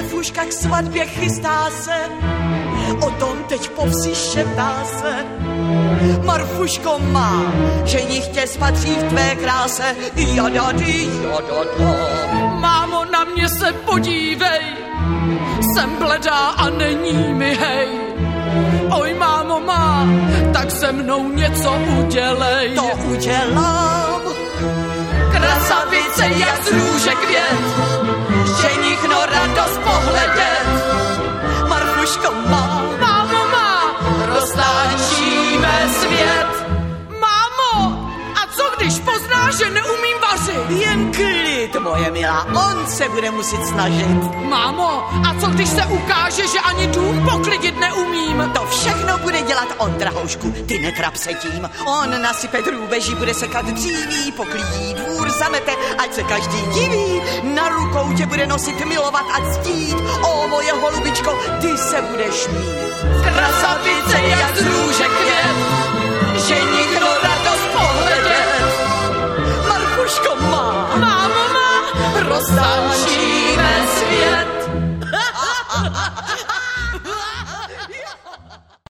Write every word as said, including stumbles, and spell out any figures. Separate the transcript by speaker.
Speaker 1: Marfuška k svatbě chystá se, o tom teď po vsi šeptá se. Marfuško má, ženich tě spatří v tvé kráse. Jadady, jadada.
Speaker 2: Mámo, na mě se podívej, jsem bledá a není mi hej. Oj, mámo má, tak se mnou něco udělej.
Speaker 1: To udělám.
Speaker 2: Krasavice jak z růže květ,
Speaker 1: ženich no radost pohledět. Marfuško má,
Speaker 2: mámo má,
Speaker 1: roztáčíme svět.
Speaker 2: Mámo, a co když pozná, že neumím vařit?
Speaker 1: Jen klid, moje milá, on se bude muset snažit.
Speaker 2: Mámo, a co když se ukáže, že ani dům poklidit neumím?
Speaker 1: To všechno bude dělat on, drahoušku, ty netrap se tím. On nasype drůbeží, bude sekat dříví, poklidí dvůr, zamete, ať se každý diví. Na rukou tě bude nosit, milovat a ctít. O, moje holubičko, ty se budeš mít.
Speaker 2: Krasavice jak z růže květ,